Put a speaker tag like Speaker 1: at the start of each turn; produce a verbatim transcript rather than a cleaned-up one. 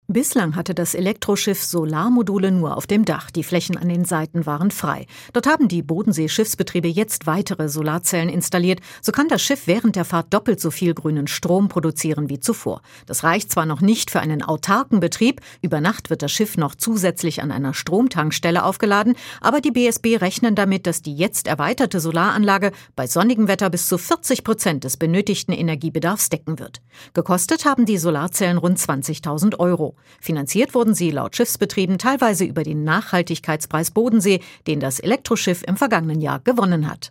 Speaker 1: Bislang hatte das Elektroschiff Solarmodule nur auf dem Dach. Die Flächen an den Seiten waren frei. Dort haben die Bodensee-Schiffsbetriebe jetzt weitere Solarzellen installiert. So kann das Schiff während der Fahrt doppelt so viel grünen Strom produzieren wie zuvor. Das reicht zwar noch nicht für einen autarken Betrieb. Über Nacht wird das Schiff noch zusätzlich an einer Stromtankstelle aufgeladen. Aber die B S B rechnen damit, dass die jetzt erweiterte Solaranlage bei sonnigem Wetter bis zu vierzig Prozent des benötigten Energiebedarfs decken wird. Gekostet haben die Solarzellen rund zwanzigtausend Euro. Finanziert wurden sie laut Schiffsbetrieben teilweise über den Nachhaltigkeitspreis Bodensee, den das Elektroschiff im vergangenen Jahr gewonnen hat.